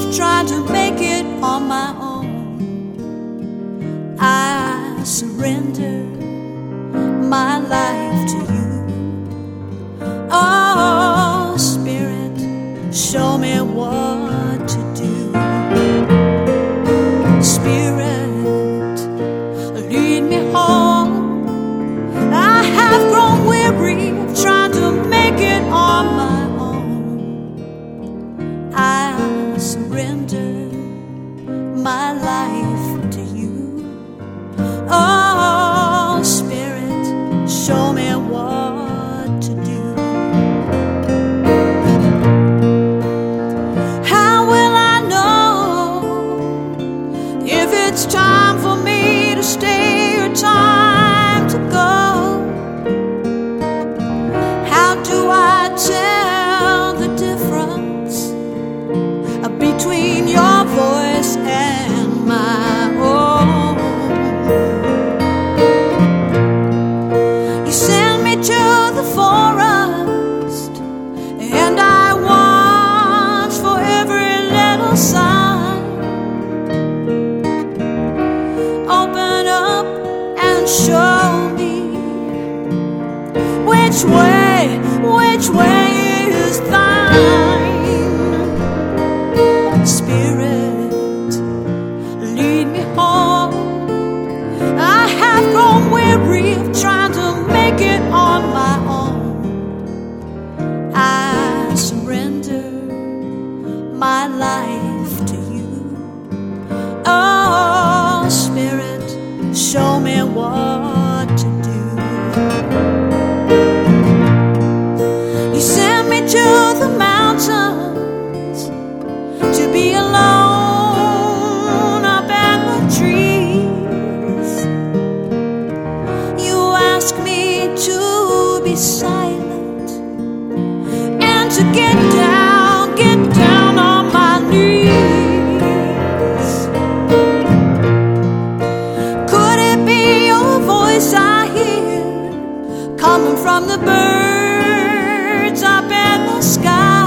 trying to make it on my own. I surrender my life to you. Oh, Spirit, show me what to do. Spirit, lead me home. I have grown weary of trying to make it on my own. I surrender my life to you. Oh, Spirit, show me what to do. How will I know if it's time for me to stay or time to go? How do I tell the difference between your voice and my own? You send me to the forest, and I watch for every little sign. Open up and show me which way is thine. Spirit, lead me home. I have grown weary of trying to make it on my own. I surrender my life to you. Oh, Spirit, show me what to do. You send me to the mountains to be alone up in the trees. You ask me to be silent and to get down on my knees. Could it be your voice I hear coming from the birds up in the sky?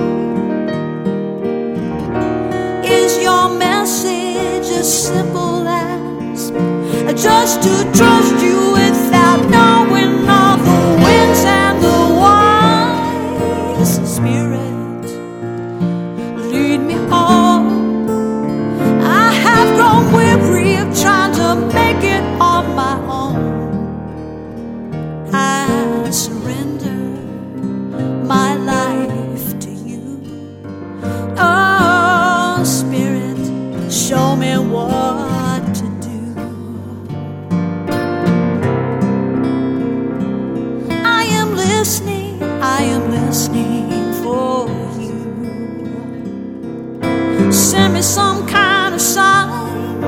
Is your message as simple as just to trust you without knowing all the winds and the whys? Spirit, lead me home. I have grown weary of trying to make it on my own. I surrender my life to you. Oh, Spirit, show me what to do. I am listening for you. Send me some kind of sign.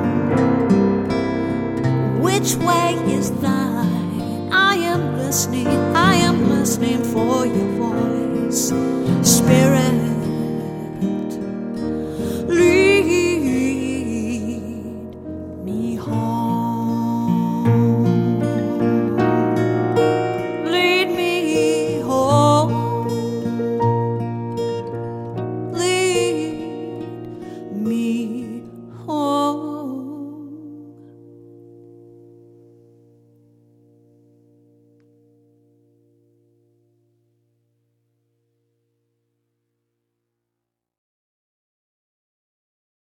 Which way is thine? I am listening for your voice. Spirit,